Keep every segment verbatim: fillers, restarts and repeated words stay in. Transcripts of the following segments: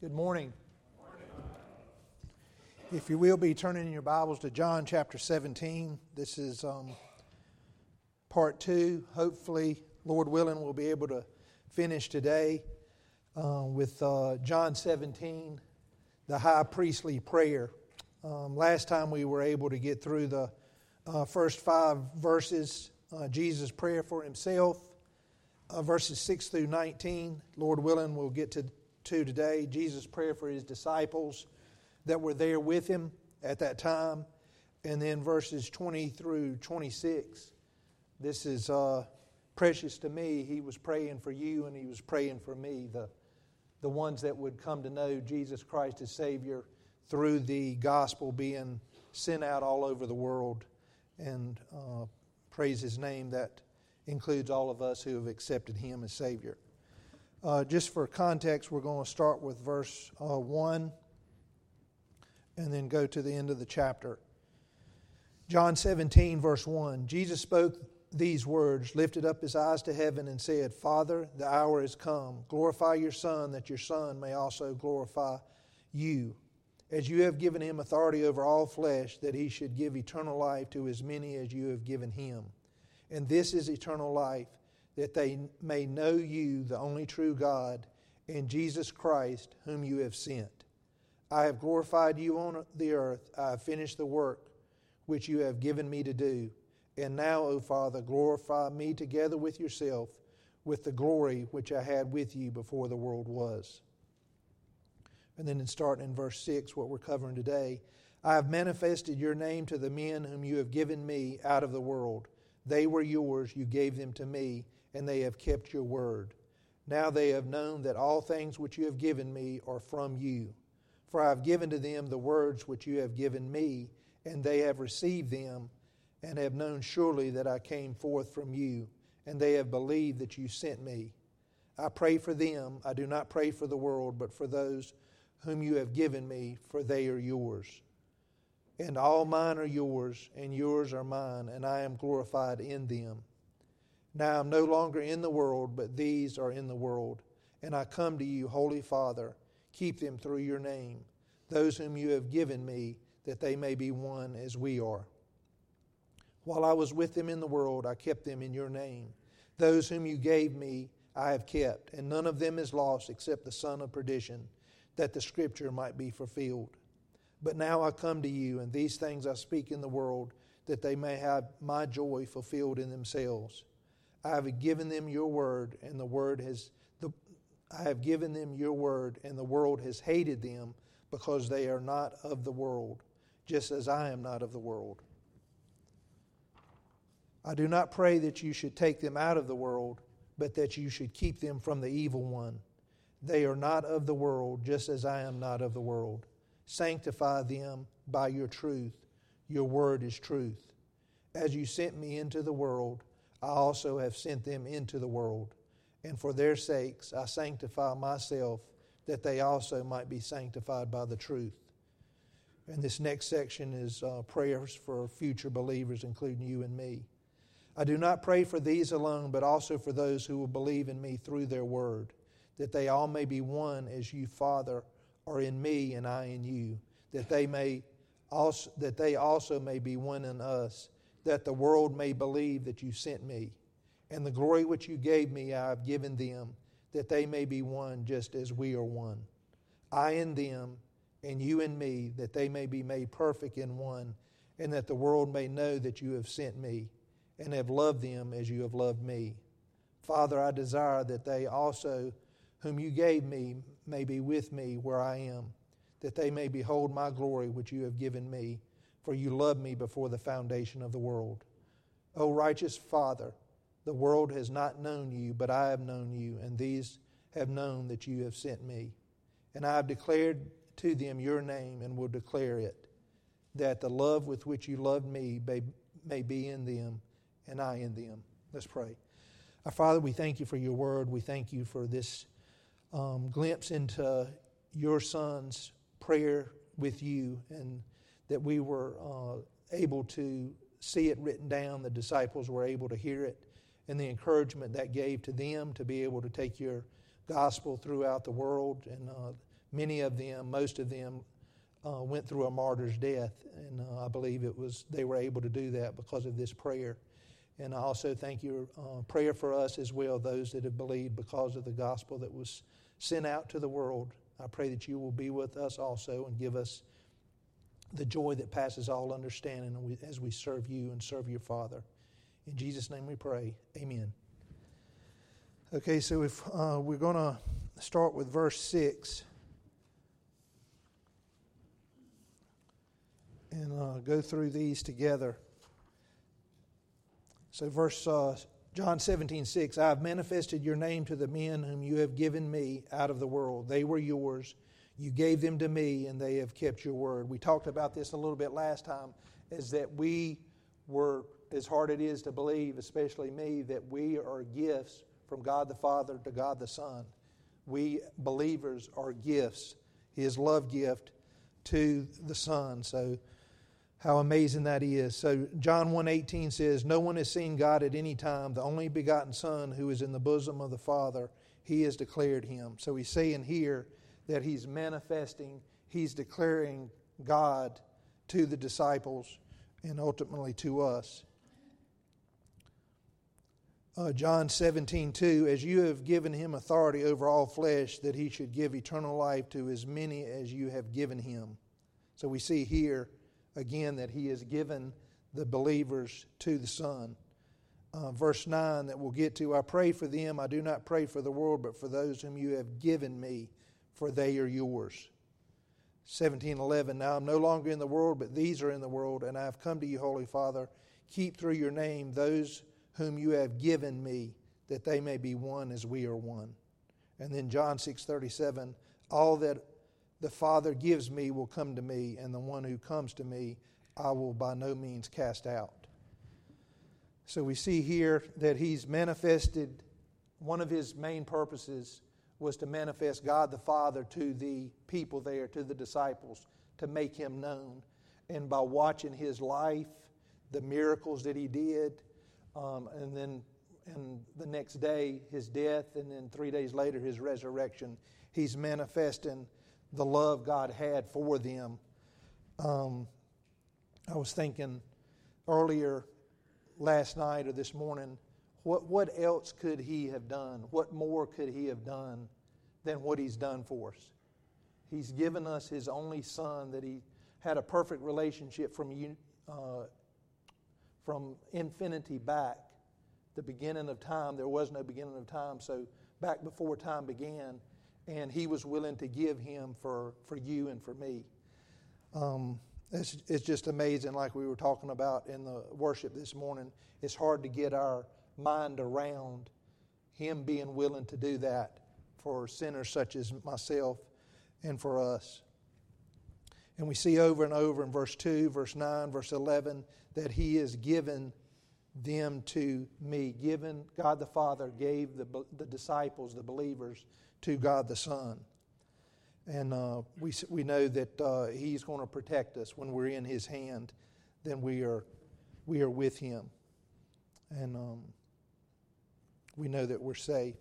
Good morning. If you will be turning in your Bibles to John chapter seventeen, this is um, part two. Hopefully, Lord willing, we'll be able to finish today uh, with uh, John seventeen, the high priestly prayer. Um, last time we were able to get through the uh, first five verses, uh, Jesus' prayer for himself, uh, verses six through nineteen. Lord willing, we'll get to to today, Jesus' prayer for his disciples that were there with him at that time. And then verses twenty through twenty-six. This is uh, precious to me. He was praying for you and he was praying for me, the, the ones that would come to know Jesus Christ as Savior through the gospel being sent out all over the world. And uh, praise his name, that includes all of us who have accepted him as Savior. Uh, just for context, we're going to start with verse uh, one and then go to the end of the chapter. John seventeen, verse one. Jesus spoke these words, lifted up his eyes to heaven and said, Father, the hour is come. Glorify your Son, that your Son may also glorify you. As you have given him authority over all flesh, that he should give eternal life to as many as you have given him. And this is eternal life, that they may know you, the only true God, and Jesus Christ, whom you have sent. I have glorified you on the earth. I have finished the work which you have given me to do. And now, O Father, glorify me together with yourself, with the glory which I had with you before the world was. And then starting in verse six, what we're covering today. I have manifested your name to the men whom you have given me out of the world. They were yours, you gave them to me, and they have kept your word. Now they have known that all things which you have given me are from you. For I have given to them the words which you have given me, and they have received them, and have known surely that I came forth from you, and they have believed that you sent me. I pray for them. I do not pray for the world, but for those whom you have given me, for they are yours. And all mine are yours, and yours are mine, and I am glorified in them. Now I am no longer in the world, but these are in the world. And I come to you, Holy Father, keep them through your name, those whom you have given me, that they may be one as we are. While I was with them in the world, I kept them in your name. Those whom you gave me, I have kept, and none of them is lost except the son of perdition, that the scripture might be fulfilled. But now I come to you, and these things I speak in the world, that they may have my joy fulfilled in themselves. I have given them your word, and the word has the I have given them your word, and the world has hated them, because they are not of the world, just as I am not of the world. I do not pray that you should take them out of the world, but that you should keep them from the evil one. They are not of the world, just as I am not of the world. Sanctify them by your truth. Your word is truth. As you sent me into the world, I also have sent them into the world. And for their sakes I sanctify myself, that they also might be sanctified by the truth. And this next section is uh, prayers for future believers, including you and me. I do not pray for these alone, but also for those who will believe in me through their word, that they all may be one as you, Father, are in me and I in you, that they may also that they also may be one in us, that the world may believe that you sent me. And the glory which you gave me I have given them, that they may be one just as we are one. I in them, and you in me, that they may be made perfect in one, and that the world may know that you have sent me, and have loved them as you have loved me. Father, I desire that they also, whom you gave me, may be with me where I am, that they may behold my glory which you have given me, for you loved me before the foundation of the world. O righteous Father, the world has not known you, but I have known you, and these have known that you have sent me. And I have declared to them your name, and will declare it, that the love with which you loved me may, may be in them, and I in them. Let's pray. Our Father, we thank you for your word. We thank you for this um, glimpse into your Son's prayer with you, and that we were uh, able to see it written down. The disciples were able to hear it, and the encouragement that gave to them to be able to take your gospel throughout the world and uh, many of them, most of them, uh, went through a martyr's death. And uh, I believe it was they were able to do that because of this prayer. And I also thank your uh, prayer for us as well, those that have believed because of the gospel that was sent out to the world. I pray that you will be with us also and give us the joy that passes all understanding as we serve you and serve your Father. In Jesus' name we pray. Amen. Okay, so if uh, we're going to start with verse six and uh, go through these together. So verse uh, John seventeen six, I have manifested your name to the men whom you have given me out of the world. They were yours. You gave them to me, and they have kept your word. We talked about this a little bit last time, is that we were, as hard it is to believe, especially me, that we are gifts from God the Father to God the Son. We believers are gifts, His love gift to the Son. So how amazing that is. So John one eighteen says, no one has seen God at any time. The only begotten Son who is in the bosom of the Father, He has declared Him. So he's saying here that He's manifesting, He's declaring God to the disciples and ultimately to us. Uh, John seventeen two, as you have given Him authority over all flesh, that He should give eternal life to as many as you have given Him. So we see here again that He has given the believers to the Son. Uh, verse nine that we'll get to, I pray for them, I do not pray for the world, but for those whom you have given me, for they are yours. seventeen eleven, now I'm no longer in the world, but these are in the world, and I have come to you, Holy Father. Keep through your name those whom you have given me, that they may be one as we are one. And then John six thirty-seven, all that the Father gives me will come to me, and the one who comes to me I will by no means cast out. So we see here that He's manifested, one of His main purposes was to manifest God the Father to the people there, to the disciples, to make Him known. And by watching His life, the miracles that He did, um, and then and the next day His death, and then three days later His resurrection, He's manifesting the love God had for them. Um, I was thinking earlier last night or this morning, what what else could He have done? What more could He have done than what He's done for us? He's given us His only Son, that He had a perfect relationship from uh, from infinity back. The beginning of time, there was no beginning of time, so back before time began, and He was willing to give Him for, for you and for me. Um, it's, it's just amazing, like we were talking about in the worship this morning. It's hard to get our mind around Him being willing to do that for sinners such as myself and for us. And we see over and over in verse two, verse nine, verse eleven, that He has given them to me. Given, God the Father gave the, the disciples, the believers, to God the Son. And uh, we we know that uh, He's going to protect us when we're in His hand. Then we are we are with Him, and um, we know that we're safe.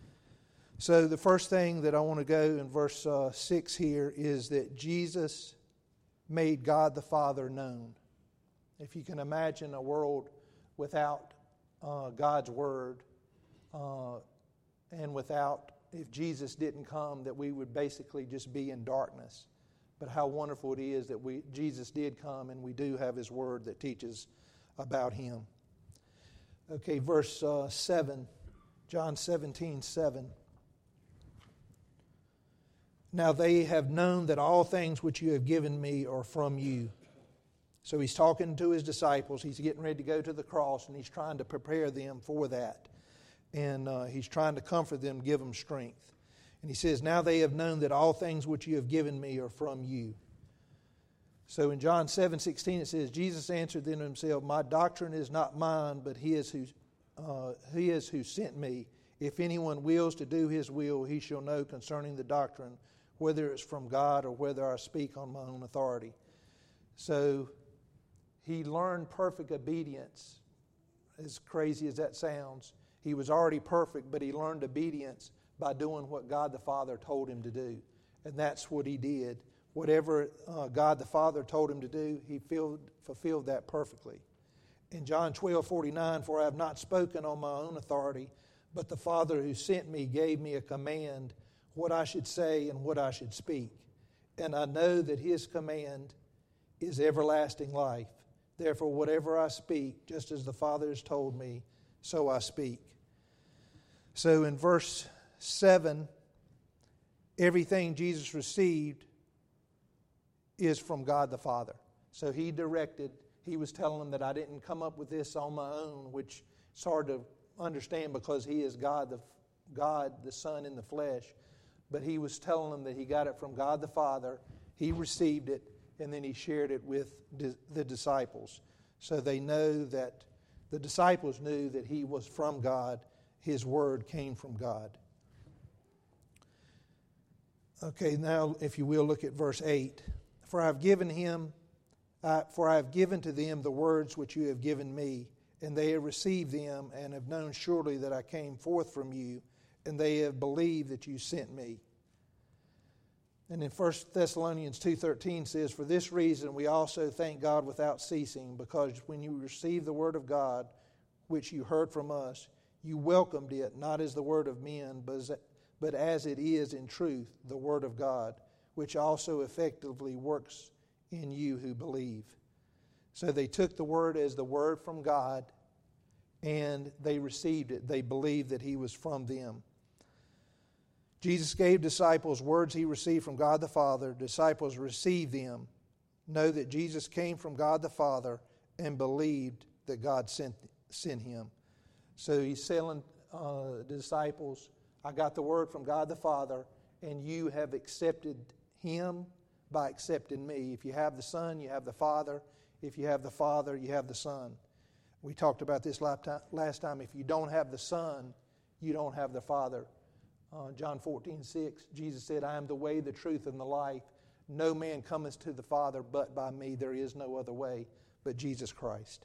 So the first thing that I want to go in verse uh, six here is that Jesus made God the Father known. If you can imagine a world without uh, God's Word, uh, and without, if Jesus didn't come, that we would basically just be in darkness. But how wonderful it is that we Jesus did come, and we do have His Word that teaches about Him. Okay, verse uh, seven, John seventeen seven. Now they have known that all things which you have given me are from you. So He's talking to His disciples. He's getting ready to go to the cross, and He's trying to prepare them for that. And uh, He's trying to comfort them, give them strength. And He says, now they have known that all things which you have given me are from you. So in John seven sixteen it says, Jesus answered them Himself, my doctrine is not mine, but His who, uh, he is who sent me. If anyone wills to do His will, he shall know concerning the doctrine, whether it's from God or whether I speak on my own authority. So He learned perfect obedience. As crazy as that sounds, He was already perfect, but He learned obedience by doing what God the Father told Him to do. And that's what he did. Whatever uh, God the Father told him to do, he filled, fulfilled that perfectly. In John twelve forty-nine, for I have not spoken on my own authority, but the Father who sent me gave me a command, what I should say and what I should speak. And I know that his command is everlasting life. Therefore, whatever I speak, just as the Father has told me, so I speak. So in verse seven, everything Jesus received is from God the Father. So he directed, he was telling them that I didn't come up with this on my own, which it's hard to understand because he is God the, God, the Son in the flesh. But he was telling them that he got it from God the Father, he received it, and then he shared it with the disciples. So they know that, the disciples knew that he was from God, his word came from God. Okay, now if you will look at verse eight. For I have given him, uh, for I have given to them the words which you have given me, and they have received them, and have known surely that I came forth from you, and they have believed that you sent me. And in First Thessalonians two thirteen says, for this reason we also thank God without ceasing, because when you received the word of God, which you heard from us, you welcomed it, not as the word of men, but as, but as it is in truth, the word of God, which also effectively works in you who believe. So they took the word as the word from God, and they received it. They believed that he was from them. Jesus gave disciples words he received from God the Father. Disciples received them, know that Jesus came from God the Father, and believed that God sent, sent him. So he's telling uh, the disciples, I got the word from God the Father, and you have accepted him by accepting me. If you have the Son, you have the Father. If you have the Father, you have the Son. We talked about this last time. If you don't have the Son, you don't have the Father. Uh, John fourteen six, Jesus said, I am the way, the truth, and the life. No man cometh to the Father but by me. There is no other way but Jesus Christ.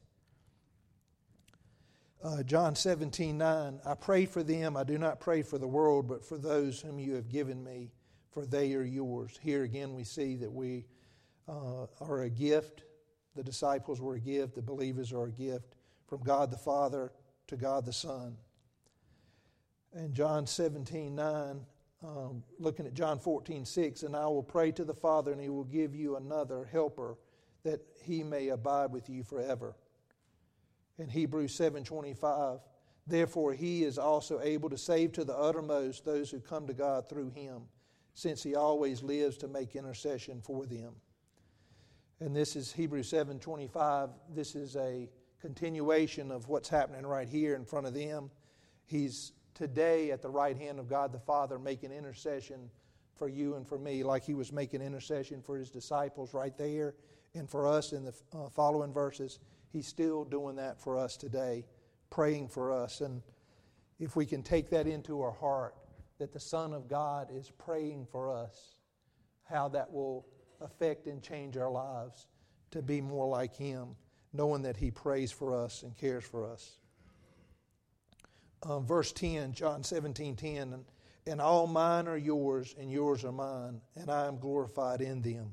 Uh, John seventeen nine, I pray for them. I do not pray for the world, but for those whom you have given me, for they are yours. Here again we see that we uh, are a gift. The disciples were a gift. The believers are a gift from God the Father to God the Son. And John seventeen nine, um, looking at John fourteen six, and I will pray to the Father, and he will give you another helper, that he may abide with you forever. In Hebrews seven twenty-five, therefore he is also able to save to the uttermost those who come to God through him, since he always lives to make intercession for them. And this is Hebrews seven twenty-five. This is a continuation of what's happening right here in front of them. He's today at the right hand of God the Father making intercession for you and for me, like he was making intercession for his disciples right there, and for us in the uh, following verses. He's still doing that for us today, praying for us. And if we can take that into our heart, that the Son of God is praying for us, how that will affect and change our lives to be more like him, knowing that he prays for us and cares for us. Um, verse ten, John seventeen ten, and, and all mine are yours, and yours are mine, and I am glorified in them.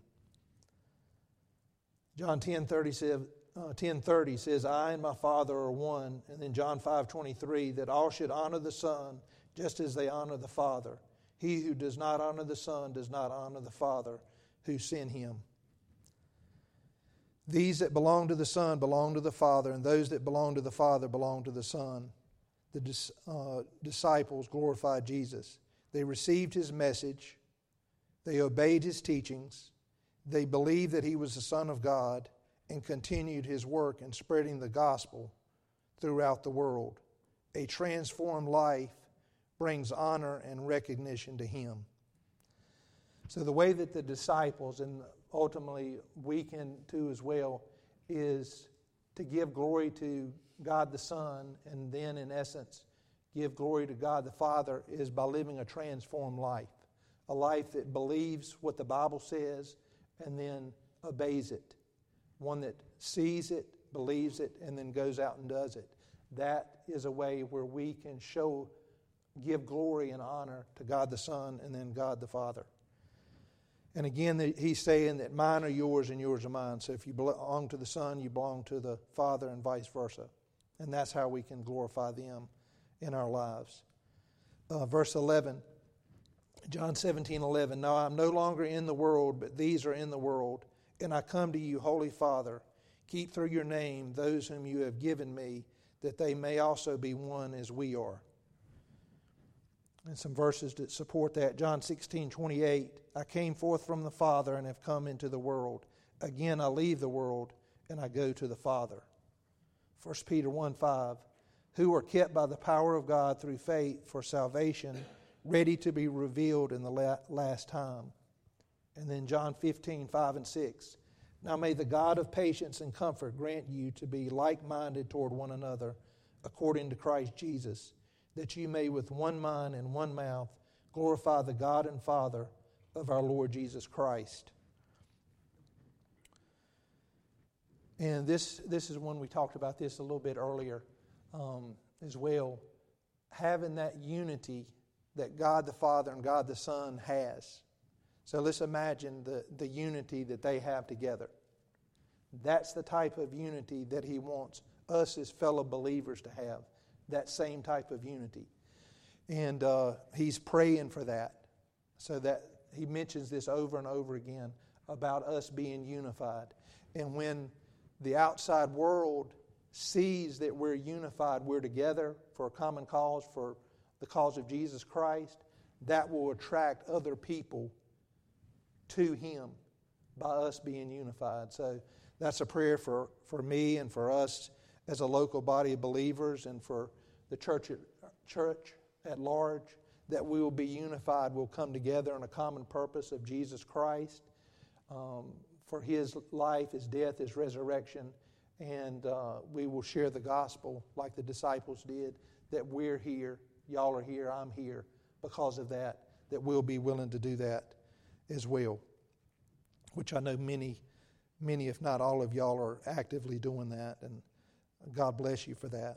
John ten thirty says, uh, ten thirty says, I and my Father are one. And then John five twenty-three, that all should honor the Son just as they honor the Father. He who does not honor the Son does not honor the Father who sent him. These that belong to the Son belong to the Father, and those that belong to the Father belong to the Son. The uh, disciples glorified Jesus. They received his message. They obeyed his teachings. They believed that he was the Son of God, and continued his work in spreading the gospel throughout the world. A transformed life brings honor and recognition to him. So the way that the disciples, and ultimately we can too as well, is to give glory to God the Son, and then in essence give glory to God the Father, is by living a transformed life. A life that believes what the Bible says and then obeys it. One that sees it, believes it, and then goes out and does it. That is a way where we can show, give glory and honor to God the Son and then God the Father. And again, the, he's saying that mine are yours and yours are mine. So if you belong to the Son, you belong to the Father and vice versa. And that's how we can glorify them in our lives. Uh, verse eleven, John seventeen eleven. Now I'm no longer in the world, but these are in the world. And I come to you, Holy Father, keep through your name those whom you have given me, that they may also be one as we are. And some verses that support that. John sixteen twenty-eight. I came forth from the Father and have come into the world. Again I leave the world and I go to the Father. First Peter one five. Who are kept by the power of God through faith for salvation, ready to be revealed in the last time. And then John fifteen five and six. Now may the God of patience and comfort grant you to be like-minded toward one another, according to Christ Jesus, that you may with one mind and one mouth glorify the God and Father of our Lord Jesus Christ. And this, this is when we talked about this a little bit earlier um, as well. Having that unity that God the Father and God the Son has. So let's imagine the, the unity that they have together. That's the type of unity that He wants us as fellow believers to have. That same type of unity. And uh, He's praying for that. So that He mentions this over and over again about us being unified. And when the outside world sees that we're unified, we're together for a common cause, for the cause of Jesus Christ, that will attract other people to Him by us being unified. So that's a prayer for, for me and for us as a local body of believers and for the church at, church at large, that we will be unified, we'll come together in a common purpose of Jesus Christ, um, for His life, His death, His resurrection, and uh, we will share the gospel like the disciples did, that we're here, y'all are here, I'm here, because of that, that we'll be willing to do that as well, which I know many, many, if not all of y'all are actively doing that, and God bless you for that.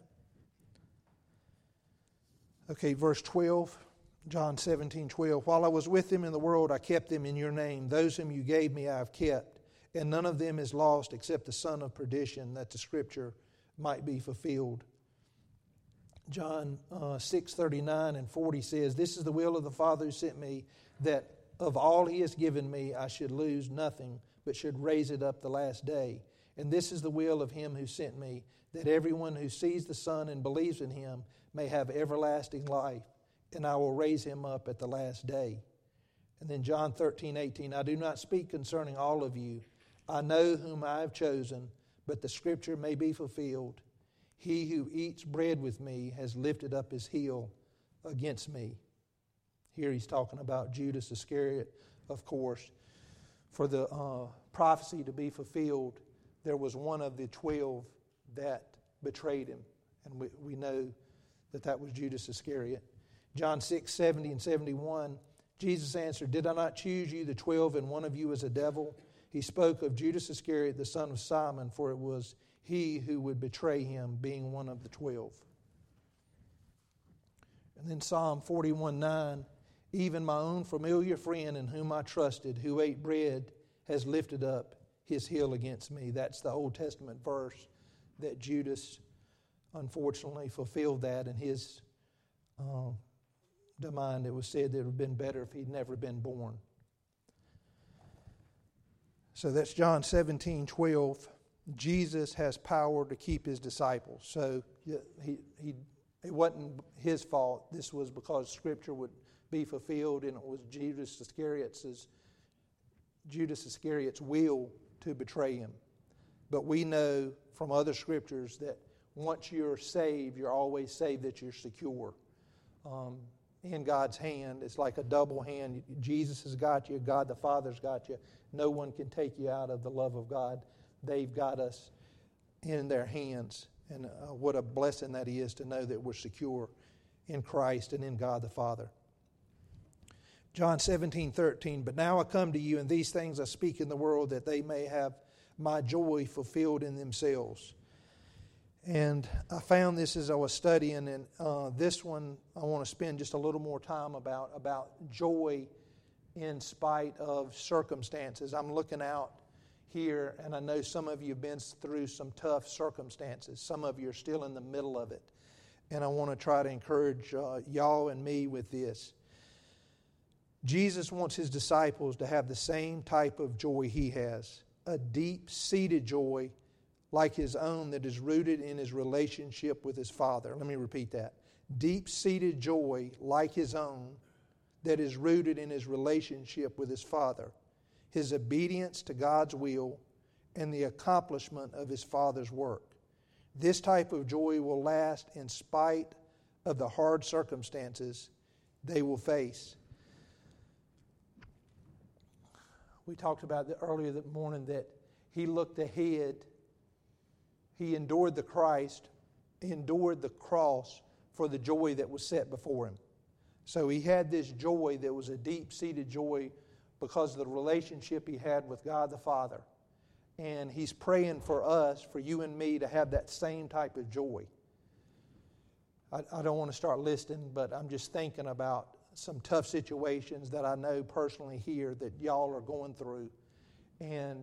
Okay, verse twelve, John seventeen twelve. While I was with them in the world, I kept them in your name. Those whom you gave me I have kept, and none of them is lost except the son of perdition, that the scripture might be fulfilled. John uh, six thirty-nine and forty says, This is the will of the Father who sent me, that of all He has given me I should lose nothing, but should raise it up the last day. And this is the will of Him who sent me, that everyone who sees the Son and believes in Him may have everlasting life, and I will raise him up at the last day. And then John thirteen eighteen, I do not speak concerning all of you. I know whom I have chosen, but the scripture may be fulfilled. He who eats bread with me has lifted up his heel against me. Here he's talking about Judas Iscariot, of course. For the uh, prophecy to be fulfilled, there was one of the twelve that betrayed him. And we, we know that that was Judas Iscariot. John six seventy and seventy-one, Jesus answered, Did I not choose you, the twelve, and one of you is a devil? He spoke of Judas Iscariot, the son of Simon, for it was he who would betray him, being one of the twelve. And then Psalm forty-one nine, even my own familiar friend in whom I trusted, who ate bread, has lifted up his heel against me. That's the Old Testament verse that Judas, unfortunately, fulfilled that in his uh, mind. It was said that it would have been better if he'd never been born. So that's John seventeen twelve. Jesus has power to keep his disciples. So he, he, it wasn't his fault. This was because Scripture would be fulfilled, and it was Judas Iscariot's, Judas Iscariot's will to betray him. But we know from other Scriptures that once you're saved, you're always saved, that you're secure. Um, in God's hand, it's like a double hand. Jesus has got you. God the Father's got you. No one can take you out of the love of God. They've got us in their hands. And uh, what a blessing that is to know that we're secure in Christ and in God the Father. John seventeen thirteen, but now I come to you, and these things I speak in the world, that they may have my joy fulfilled in themselves. And I found this as I was studying, and uh, this one I want to spend just a little more time about, about joy in spite of circumstances. I'm looking out here, and I know some of you have been through some tough circumstances. Some of you are still in the middle of it. And I want to try to encourage uh, y'all and me with this. Jesus wants His disciples to have the same type of joy He has, a deep-seated joy like His own that is rooted in His relationship with His Father. Let me repeat that. Deep-seated joy like His own that is rooted in His relationship with His Father, His obedience to God's will, and the accomplishment of His Father's work. This type of joy will last in spite of the hard circumstances they will face. We talked about it earlier that morning that He looked ahead. He endured the Christ, endured the cross for the joy that was set before Him. So He had this joy that was a deep-seated joy because of the relationship He had with God the Father. And He's praying for us, for you and me, to have that same type of joy. I, I don't want to start listing, but I'm just thinking about some tough situations that I know personally here that y'all are going through. And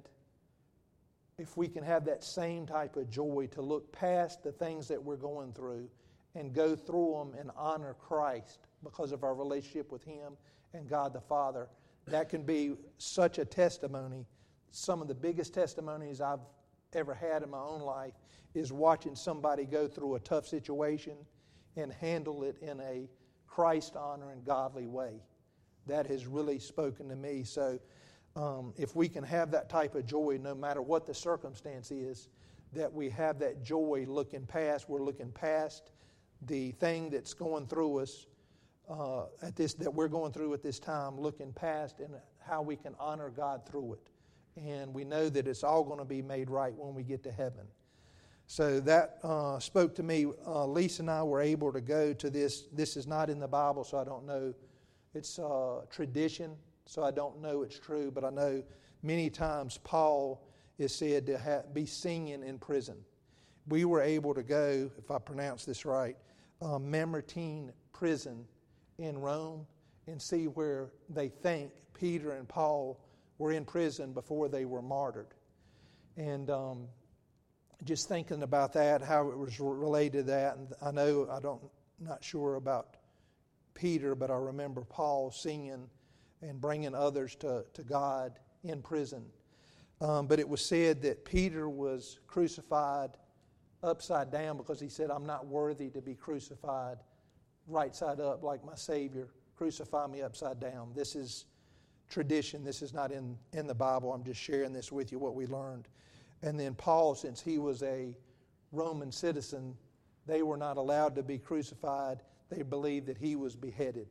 if we can have that same type of joy to look past the things that we're going through and go through them and honor Christ because of our relationship with Him and God the Father, that can be such a testimony. Some of the biggest testimonies I've ever had in my own life is watching somebody go through a tough situation and handle it in a Christ-honoring, godly way. That has really spoken to me. So um, if we can have that type of joy, no matter what the circumstance is, that we have that joy looking past, we're looking past the thing that's going through us uh, at this, that we're going through at this time, looking past and how we can honor God through it. And we know that it's all going to be made right when we get to heaven. So that uh, spoke to me. Uh, Lisa and I were able to go to this. This is not in the Bible, so I don't know. It's uh, tradition, so I don't know it's true. But I know many times Paul is said to ha- be singing in prison. We were able to go, if I pronounce this right, uh, Mamertine prison in Rome and see where they think Peter and Paul were in prison before they were martyred. And um, just thinking about that, how it was related to that, and I know I don't, not sure about Peter, but I remember Paul singing and bringing others to, to God in prison. Um, but it was said that Peter was crucified upside down because he said, I'm not worthy to be crucified right side up like my Savior. Crucify me upside down. This is tradition. This is not in, in the Bible. I'm just sharing this with you, what we learned. And then Paul, since he was a Roman citizen, they were not allowed to be crucified. They believed that he was beheaded.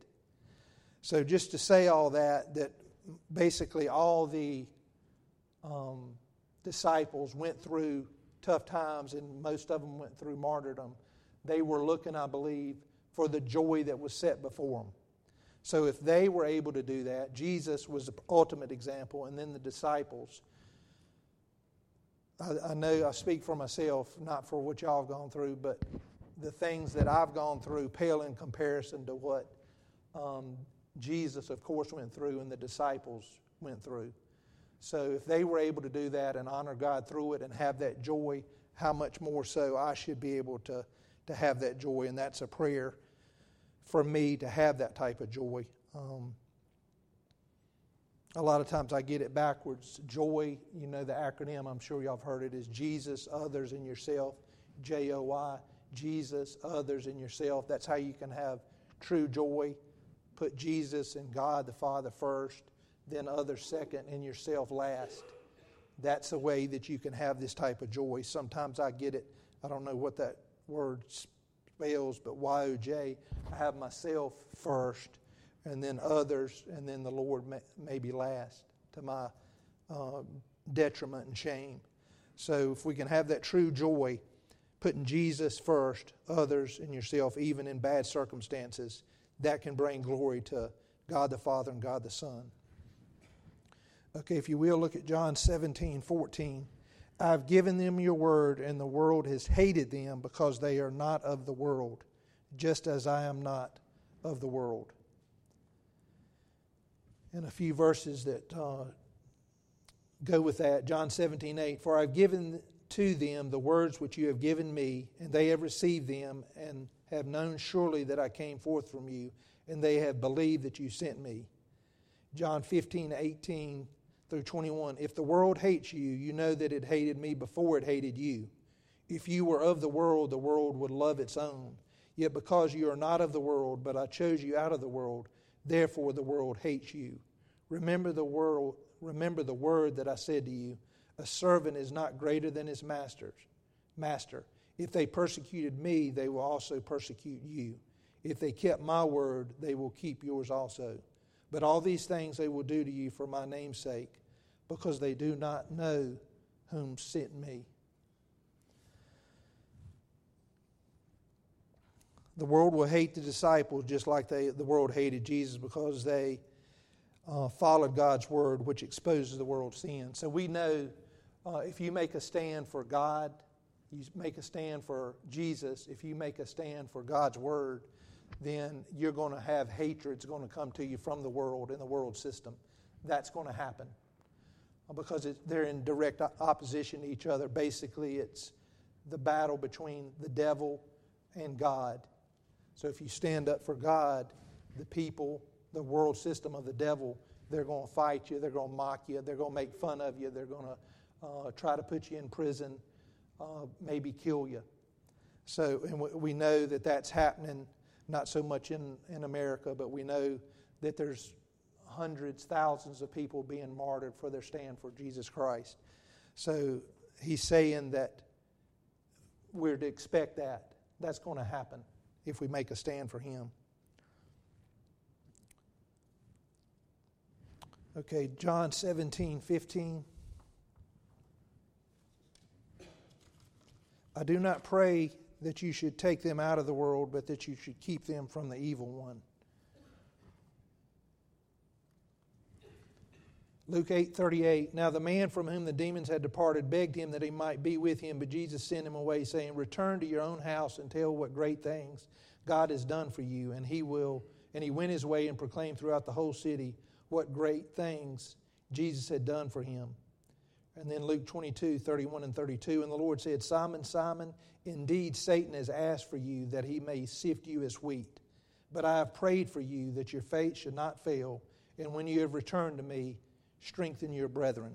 So just to say all that, that basically all the um, disciples went through tough times, and most of them went through martyrdom. They were looking, I believe, for the joy that was set before them. So if they were able to do that, Jesus was the ultimate example, and then the disciples. I, I know I speak for myself, not for what y'all have gone through, but the things that I've gone through pale in comparison to what um, Jesus, of course, went through and the disciples went through. So if they were able to do that and honor God through it and have that joy, how much more so I should be able to, to have that joy, and that's a prayer for me to have that type of joy. Um, a lot of times I get it backwards. Joy, you know the acronym, I'm sure y'all have heard it, is Jesus, others, and yourself. J O Y, Jesus, others, and yourself. That's how you can have true joy. Put Jesus and God the Father first, then others second, and yourself last. That's the way that you can have this type of joy. Sometimes I get it, I don't know what that word spells, but Y O J. I have myself first, and then others, and then the Lord may, maybe last, to my uh, detriment and shame. So if we can have that true joy, putting Jesus first, others, and yourself, even in bad circumstances, that can bring glory to God the Father and God the Son. Okay, if you will, look at John seventeen fourteen. I've given them your word, and the world has hated them because they are not of the world, just as I am not of the world. and a few verses that uh, go with that. John seventeen eight. For I've given to them the words which you have given me, and they have received them, and have known surely that I came forth from you, and they have believed that you sent me. John fifteen eighteen through twenty-one. If the world hates you, you know that it hated me before it hated you. If you were of the world, the world would love its own. Yet because you are not of the world, but I chose you out of the world, therefore the world hates you. Remember the world, remember the word that I said to you, a servant is not greater than his master's master. If they persecuted me, they will also persecute you. If they kept my word, they will keep yours also. But all these things they will do to you for my name's sake, because they do not know whom sent me. The world will hate the disciples just like they, the world hated Jesus, because they uh, followed God's word, which exposes the world's sin. So we know uh, if you make a stand for God, you make a stand for Jesus, if you make a stand for God's word, then you're going to have hatred that's going to come to you from the world and the world system. That's going to happen because it, they're in direct opposition to each other. Basically, it's the battle between the devil and God. So if you stand up for God, the people, the world system of the devil, they're going to fight you, they're going to mock you, they're going to make fun of you, they're going to uh, try to put you in prison, uh, maybe kill you. So, and we know that that's happening, not so much in, in America, but we know that there's hundreds, thousands of people being martyred for their stand for Jesus Christ. So he's saying that we're to expect that. That's going to happen if we make a stand for him. Okay, John seventeen fifteen. I do not pray that you should take them out of the world, but that you should keep them from the evil one. Luke eight thirty-eight. Now the man from whom the demons had departed begged him that he might be with him, but Jesus sent him away, saying, return to your own house and tell what great things God has done for you. And he will. And he went his way and proclaimed throughout the whole city what great things Jesus had done for him. And then Luke twenty-two thirty-one and thirty-two. And the Lord said, Simon, Simon, indeed Satan has asked for you that he may sift you as wheat. But I have prayed for you that your faith should not fail. And when you have returned to me, strengthen your brethren.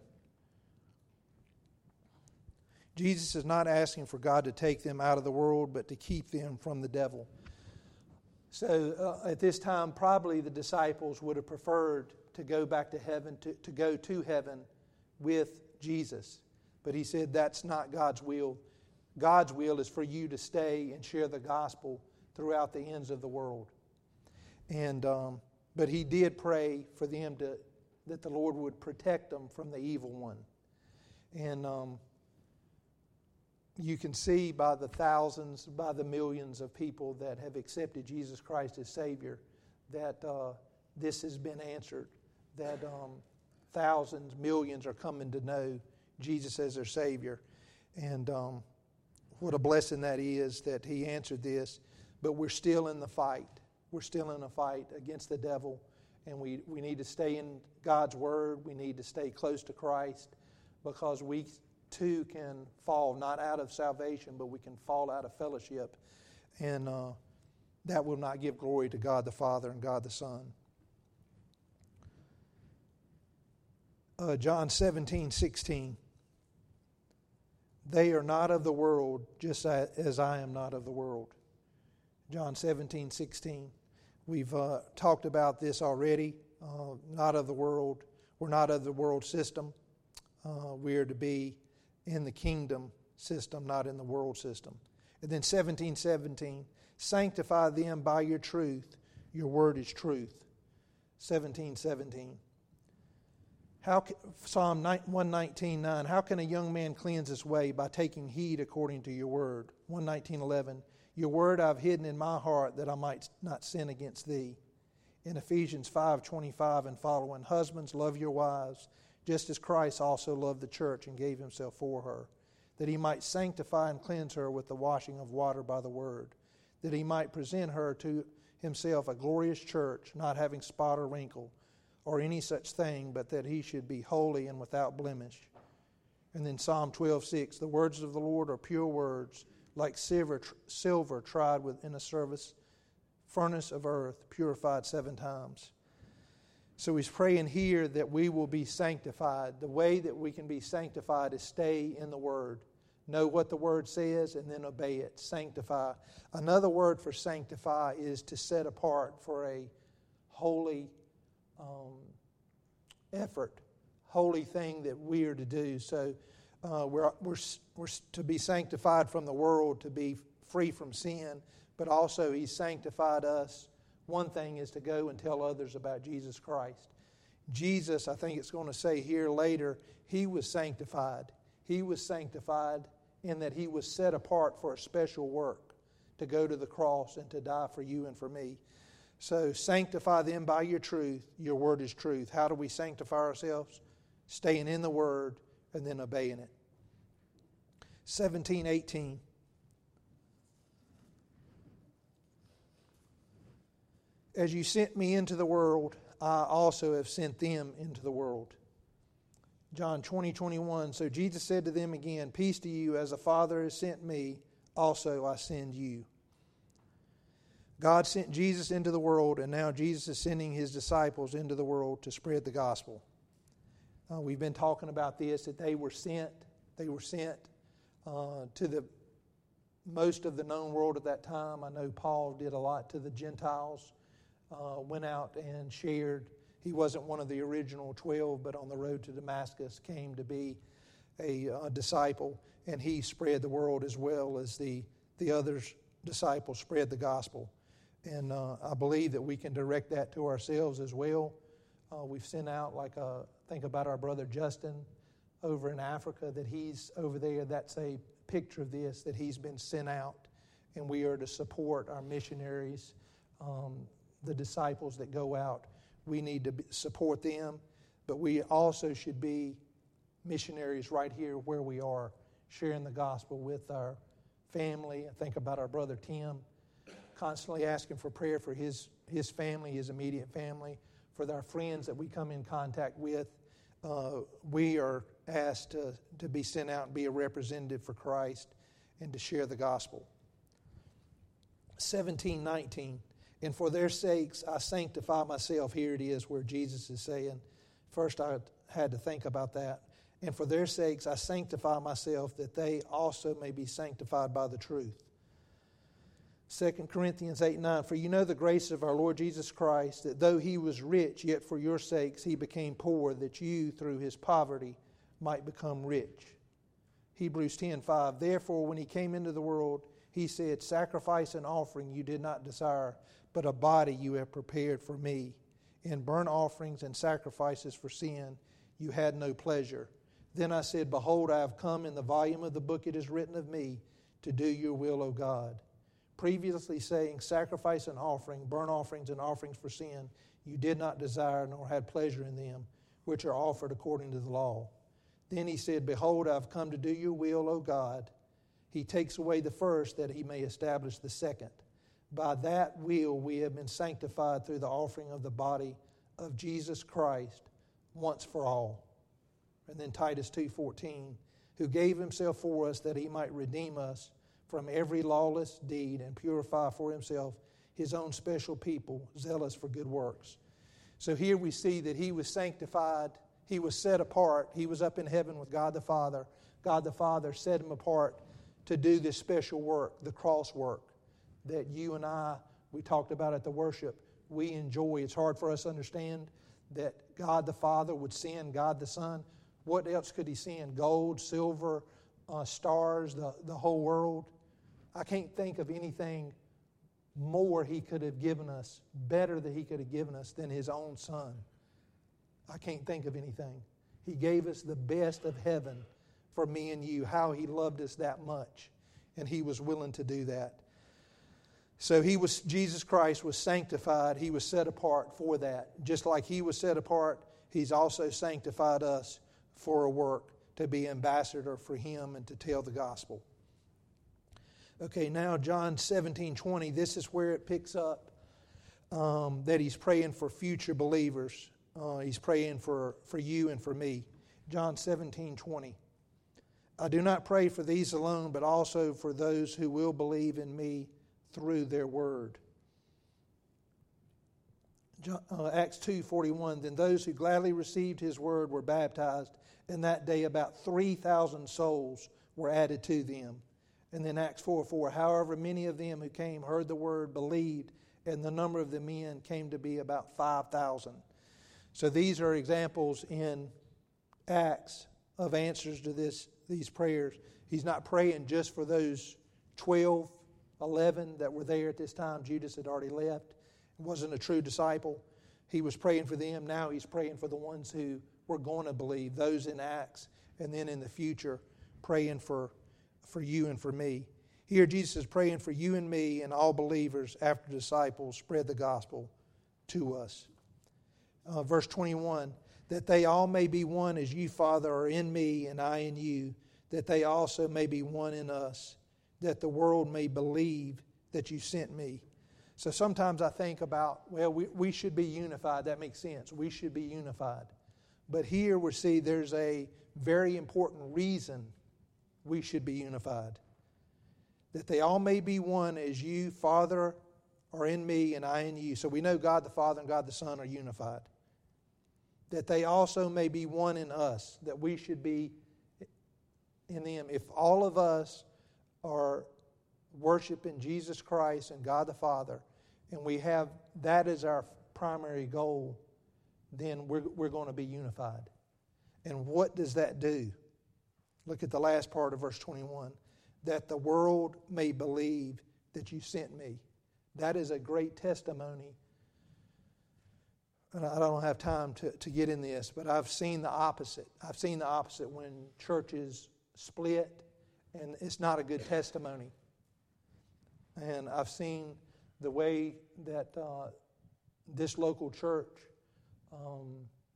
Jesus is not asking for God to take them out of the world, but to keep them from the devil. So uh, at this time, probably the disciples would have preferred to go back to heaven, to, to go to heaven with Jesus. But he said that's not God's will. God's will is for you to stay and share the gospel throughout the ends of the world. And um, but he did pray for them to that the Lord would protect them from the evil one. And um, you can see by the thousands, by the millions of people that have accepted Jesus Christ as Savior, that uh, this has been answered, that um, thousands, millions are coming to know Jesus as their Savior. And um, what a blessing that is that he answered this. But we're still in the fight. We're still in a fight against the devil. And we, we need to stay in God's Word. We need to stay close to Christ, because we too can fall not out of salvation, but we can fall out of fellowship. And uh, that will not give glory to God the Father and God the Son. Uh, John seventeen sixteen. They are not of the world, just as I am not of the world. John seventeen sixteen. We've uh, talked about this already. Uh, not of the world. We're not of the world system. Uh, we are to be in the kingdom system, not in the world system. And then seventeen seventeen. Sanctify them by your truth. Your word is truth. seventeen seventeen. How can, Psalm one nineteen nine. How can a young man cleanse his way? By taking heed according to your word. one nineteen eleven. Your word I've hidden in my heart that I might not sin against thee. In Ephesians five twenty-five and following, husbands, love your wives, just as Christ also loved the church and gave himself for her, that he might sanctify and cleanse her with the washing of water by the word, that he might present her to himself a glorious church, not having spot or wrinkle or any such thing, but that he should be holy and without blemish. And then Psalm twelve six, the words of the Lord are pure words, like silver, silver tried within a service, furnace of earth, purified seven times. So he's praying here that we will be sanctified. The way that we can be sanctified is stay in the Word. Know what the Word says and then obey it. Sanctify. Another word for sanctify is to set apart for a holy um, effort, holy thing that we are to do. So uh, we're, we're, we're to be sanctified from the world, to be free from sin, but also He's sanctified us. One thing is to go and tell others about Jesus Christ. Jesus, I think it's going to say here later, He was sanctified. He was sanctified in that He was set apart for a special work, to go to the cross and to die for you and for me. So sanctify them by your truth. Your word is truth. How do we sanctify ourselves? Staying in the Word and then obeying it. seventeen eighteen. As you sent me into the world, I also have sent them into the world. John twenty twenty-one. So Jesus said to them again, peace to you, as the Father has sent me, also I send you. God sent Jesus into the world, and now Jesus is sending His disciples into the world to spread the gospel. Uh, we've been talking about this, that they were sent. They were sent uh, to the most of the known world at that time. I know Paul did a lot to the Gentiles. Uh, went out and shared. He wasn't one of the original twelve, but on the road to Damascus came to be a, a disciple, and he spread the world as well as the, the other disciples spread the gospel. And uh, I believe that we can direct that to ourselves as well. Uh, we've sent out, like, uh, think about our brother Justin over in Africa, that he's over there. That's a picture of this, that he's been sent out, and we are to support our missionaries, um, the disciples that go out. We need to support them, but we also should be missionaries right here where we are, sharing the gospel with our family. I think about our brother Tim, constantly asking for prayer for his, his family, his immediate family, for our friends that we come in contact with. Uh, we are asked to, to be sent out and be a representative for Christ and to share the gospel. seventeen nineteen. And for their sakes I sanctify myself. Here it is where Jesus is saying, first I had to think about that. And for their sakes I sanctify myself, that they also may be sanctified by the truth. Second Corinthians eight nine. For you know the grace of our Lord Jesus Christ, that though He was rich, yet for your sakes He became poor, that you through His poverty might become rich. Hebrews ten five. Therefore when He came into the world, He said, sacrifice and offering you did not desire, but a body you have prepared for me. In burnt offerings and sacrifices for sin you had no pleasure. Then I said, behold, I have come. In the volume of the book it is written of me, to do your will, O God. Previously saying, sacrifice and offering, burnt offerings and offerings for sin, you did not desire nor had pleasure in them, which are offered according to the law. Then He said, behold, I have come to do your will, O God. He takes away the first, that He may establish the second. By that will we have been sanctified through the offering of the body of Jesus Christ once for all. And then Titus two fourteen, who gave Himself for us that He might redeem us from every lawless deed and purify for Himself His own special people, zealous for good works. So here we see that He was sanctified. He was set apart. He was up in heaven with God the Father. God the Father set Him apart to do this special work, the cross work, that you and I, we talked about at the worship, we enjoy. It's hard for us to understand that God the Father would send God the Son. What else could He send? Gold, silver, uh, stars, the, the whole world? I can't think of anything more He could have given us, better that He could have given us than His own Son. I can't think of anything. He gave us the best of heaven for me and you, how He loved us that much, and He was willing to do that. So he was, Jesus Christ was sanctified. He was set apart for that. Just like He was set apart, He's also sanctified us for a work, to be ambassador for Him and to tell the gospel. Okay, now John seventeen twenty, this is where it picks up um, that He's praying for future believers. Uh, he's praying for, for you and for me. John seventeen twenty. I do not pray for these alone, but also for those who will believe in me through their word. John, uh, Acts two forty-one. Then those who gladly received his word were baptized, and that day about three thousand souls were added to them. And then Acts four four. However, many of them who came heard the word, believed, and the number of the men came to be about five thousand. So these are examples in Acts of answers to this these prayers. He's not praying just for those twelve, eleven that were there at this time. Judas had already left. He wasn't a true disciple. He was praying for them. Now he's praying for the ones who were going to believe, those in Acts, and then in the future, praying for, for you and for me. Here Jesus is praying for you and me and all believers after disciples spread the gospel to us. Uh, verse twenty-one, that they all may be one as you, Father, are in me and I in you, that they also may be one in us, that the world may believe that you sent me. So sometimes I think about, well, we, we should be unified. That makes sense. We should be unified. But here we see there's a very important reason we should be unified. That they all may be one as you, Father, are in me and I in you. So we know God the Father and God the Son are unified. That they also may be one in us, that we should be in them. If all of us are worshiping Jesus Christ and God the Father, and we have that as our primary goal, then we're, we're going to be unified. And what does that do? Look at the last part of verse twenty-one. That the world may believe that you sent me. That is a great testimony. And I don't have time to, to get in this, but I've seen the opposite. I've seen the opposite when churches split, and it's not a good testimony. And I've seen the way that uh, this local church um,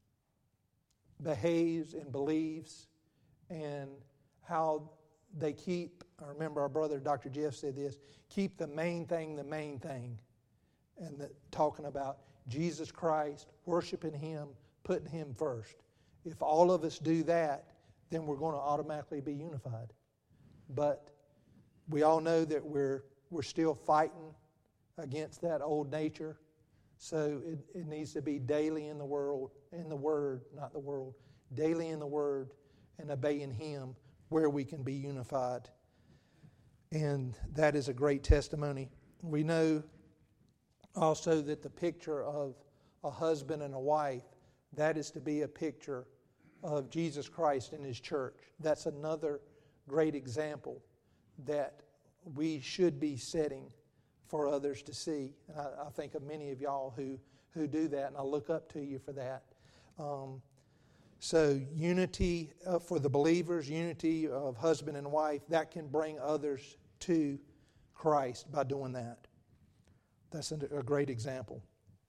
behaves and believes, and how they keep, I remember our brother Doctor Jeff said this, keep the main thing the main thing. And the, talking about Jesus Christ, worshiping Him, putting Him first. If all of us do that, then we're going to automatically be unified. But we all know that we're we're still fighting against that old nature. So it, it needs to be daily in the world, in the Word, not the world, daily in the Word and obeying Him where we can be unified. And that is a great testimony. We know also that the picture of a husband and a wife, that is to be a picture of Jesus Christ and His church. That's another great example that we should be setting for others to see. And I, I think of many of y'all who, who do that, and I look up to you for that. Um, so unity uh, for the believers, unity of husband and wife, that can bring others to Christ by doing that. That's a, a great example.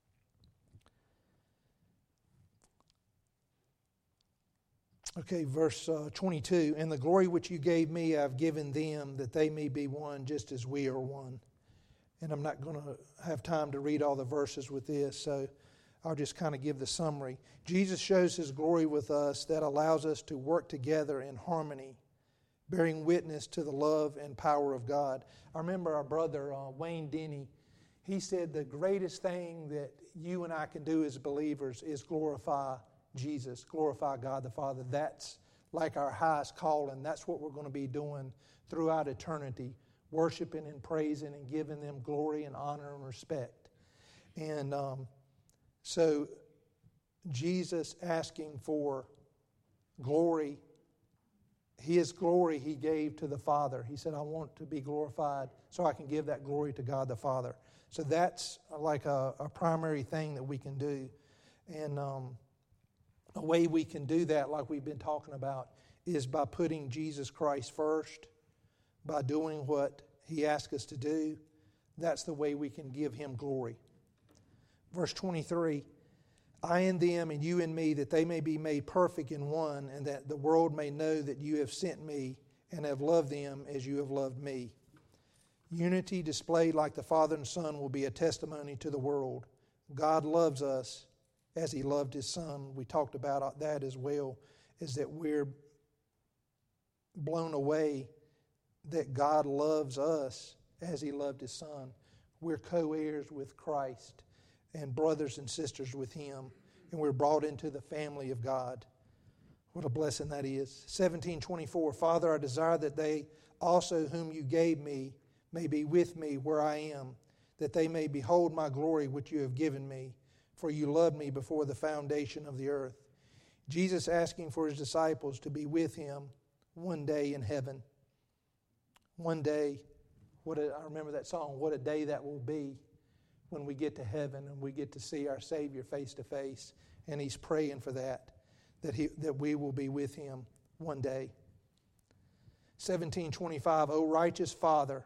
Okay, verse uh, twenty-two. And the glory which you gave me, I've given them, that they may be one, just as we are one. And I'm not going to have time to read all the verses with this, so I'll just kind of give the summary. Jesus shows His glory with us that allows us to work together in harmony, bearing witness to the love and power of God. I remember our brother, uh, Wayne Denny, he said the greatest thing that you and I can do as believers is glorify Jesus, glorify God the Father. That's like our highest calling. That's what we're going to be doing throughout eternity, worshiping and praising and giving them glory and honor and respect. And um, so Jesus asking for glory, His glory He gave to the Father. He said, I want to be glorified so I can give that glory to God the Father. So that's like a, a primary thing that we can do. And um, a way we can do that, like we've been talking about, is by putting Jesus Christ first, by doing what He asks us to do. That's the way we can give Him glory. Verse twenty-three, I in them and you in me, that they may be made perfect in one, and that the world may know that you have sent me and have loved them as you have loved me. Unity displayed like the Father and Son will be a testimony to the world. God loves us as He loved His Son. We talked about that as well, is that we're blown away that God loves us as He loved His Son. We're co-heirs with Christ and brothers and sisters with Him, and we're brought into the family of God. What a blessing that is. seventeen twenty-four, Father, I desire that they also whom you gave me may be with me where I am, that they may behold my glory which you have given me, for you loved me before the foundation of the earth. Jesus asking for His disciples to be with Him one day in heaven. One day, what a, I remember that song, what a day that will be when we get to heaven and we get to see our Savior face to face. And He's praying for that, that, he, that we will be with Him one day. seventeen twenty-five, O righteous Father.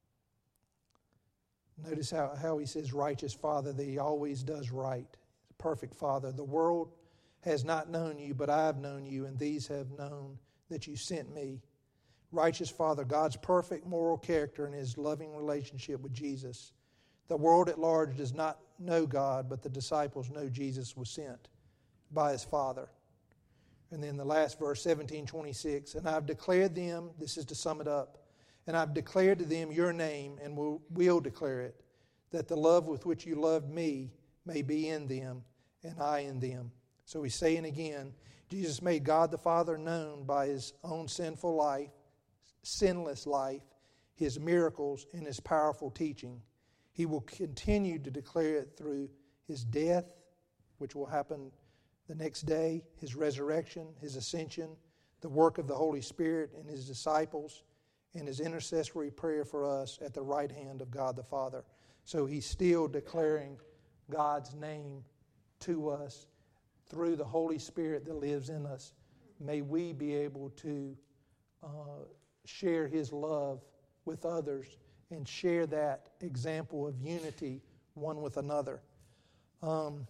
Notice how, how he says righteous Father, that He always does right. Perfect Father. The world has not known you, but I have known you, and these have known that you sent me. Righteous Father, God's perfect moral character and His loving relationship with Jesus. The world at large does not know God, but the disciples know Jesus was sent by His Father. And then the last verse, seventeen twenty-six, and I've declared them, this is to sum it up, and I've declared to them your name, and will, will declare it, that the love with which you loved me may be in them, and I in them. So he's saying again, Jesus made God the Father known by His own sinful life, sinless life, His miracles, and His powerful teaching. He will continue to declare it through His death, which will happen the next day, His resurrection, His ascension, the work of the Holy Spirit and His disciples, and His intercessory prayer for us at the right hand of God the Father. So He's still declaring God's name to us through the Holy Spirit that lives in us. May we be able to uh, share His love with others and share that example of unity one with another. Um,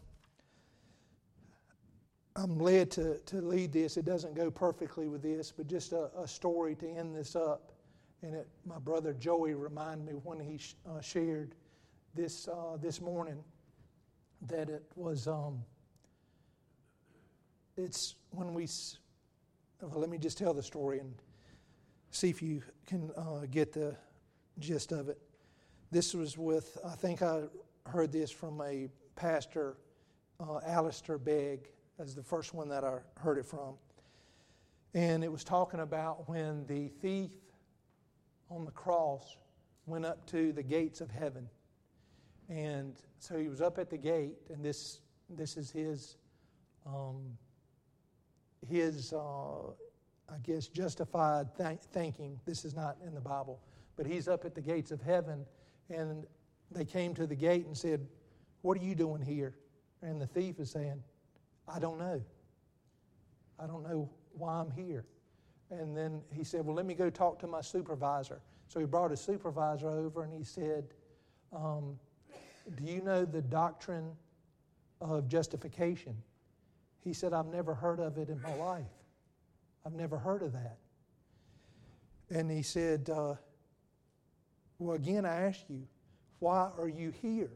I'm led to, to lead this. It doesn't go perfectly with this, but just a, a story to end this up. And it, my brother Joey reminded me when he sh- uh, shared this uh, this morning that it was, um, it's when we, well, let me just tell the story and see if you can uh, get the gist of it. This was with, I think I heard this from a pastor, uh, Alistair Begg, as the first one that I heard it from. And it was talking about when the thief on the cross went up to the gates of heaven. And so he was up at the gate, and this this is his, um, his uh, I guess, justified th- thinking. This is not in the Bible. But he's up at the gates of heaven, and they came to the gate and said, "What are you doing here?" And the thief is saying, "I don't know. I don't know why I'm here." And then he said, "Well, let me go talk to my supervisor." So he brought his supervisor over and he said, um, "Do you know the doctrine of justification?" He said, "I've never heard of it in my life. I've never heard of that." And he said, uh, "Well, again, I ask you, why are you here?"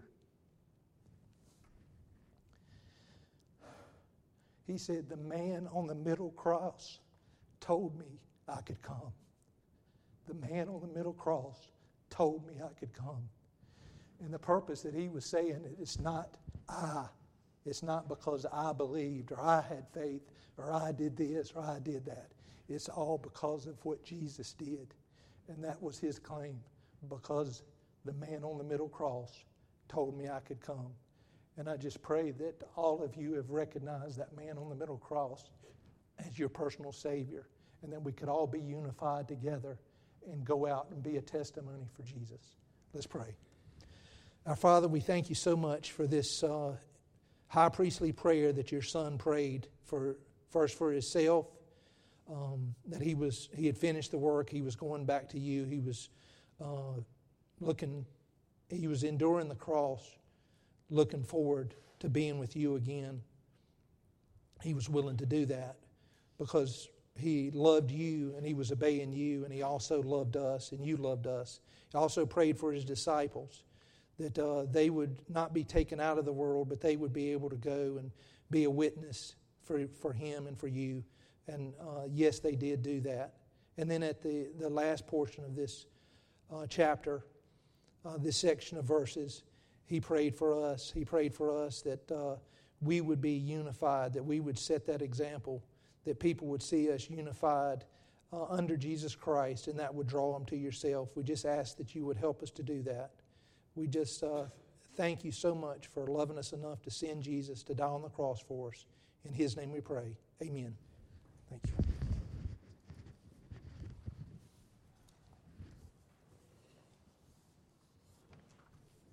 He said, "The man on the middle cross told me I could come. The man on the middle cross told me I could come." And the purpose that he was saying, it's not I. It's not because I believed or I had faith or I did this or I did that. It's all because of what Jesus did. And that was his claim, because the man on the middle cross told me I could come. And I just pray that all of you have recognized that man on the middle cross as your personal Savior, and that we could all be unified together and go out and be a testimony for Jesus. Let's pray. Our Father, we thank you so much for this uh, high priestly prayer that your Son prayed, for first for himself, um, that he was he had finished the work, he was going back to you, he was uh, looking, he was enduring the cross, looking forward to being with you again. He was willing to do that because he loved you and he was obeying you, and he also loved us and you loved us. He also prayed for his disciples that uh, they would not be taken out of the world, but they would be able to go and be a witness for, for him and for you. And uh, yes, they did do that. And then at the, the last portion of this uh, chapter, uh, this section of verses, he prayed for us. He prayed for us that uh, we would be unified, that we would set that example, that people would see us unified uh, under Jesus Christ, and that would draw them to yourself. We just ask that you would help us to do that. We just uh, thank you so much for loving us enough to send Jesus to die on the cross for us. In his name we pray. Amen. Thank you.